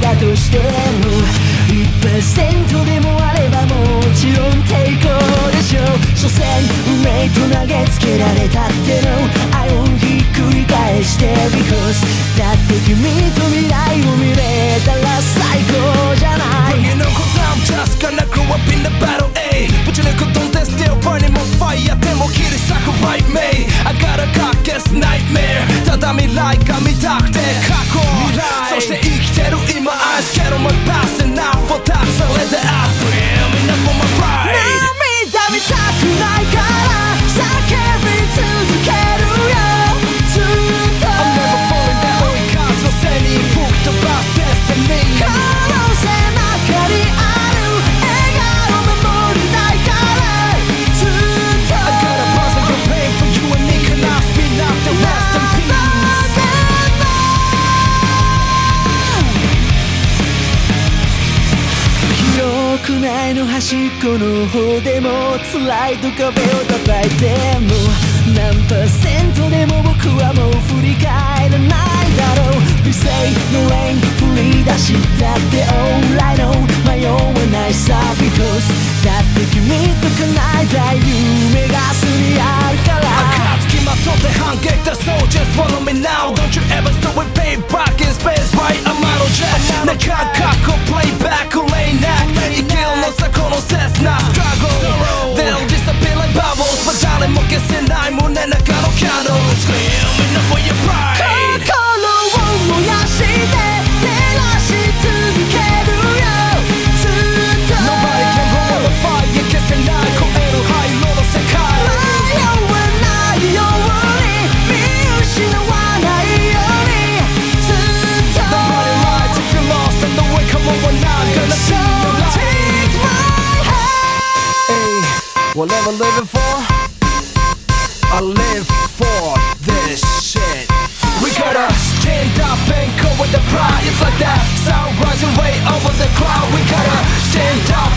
だとしても 1% でもあればもちろん抵抗でしょう。所詮運命と投げつけられたっての愛をひっくり返して Because だって君と未来を見れたら最高じゃない。 Bring it on cause I'm just gonna grow up in the battle A ぶち抜く don't test still burning my fire でも切り裂く right me I got a cock-ass nightmare ただ未来が見たくて過去そして生きてる今 I scared of my past and now for that so let the I scream enough for my pride 涙見たくないから叫び続けるよずっと I'm never falling down 追い風の背に吹き飛ばす destiny 可能性ばかりある笑顔守りたいからずっと I got a buzz of your pain for you and me can I speak out the rest in peace 広くないの端っこの方でも辛いと壁を叩いても何%でも僕はもう振り返らないだろう。理性のレーン振り出したって Alright no 迷わないさ Because だって君と叶えたい夢がすりあるから暁まとって反撃だ So just follow me now Don't you ever stop with payback in space right I'm out of jet なか過去 playback レイナック生きるのさこの切な Struggle They'll disappear like bubbles But 誰も消せない胸中の candle Scream enough for your pride 心を燃やして照らし続けるよずっと Nobody can blow the fire 消せない超える灰色の世界迷わないように見失わないようにずっと Nobody lies if you're lost and the way come on we're not gonna see your light Take my hand Hey, whatever living for I live for this shit We gotta stand up and go with the pride It's like that sound rising way over the cloud We gotta stand up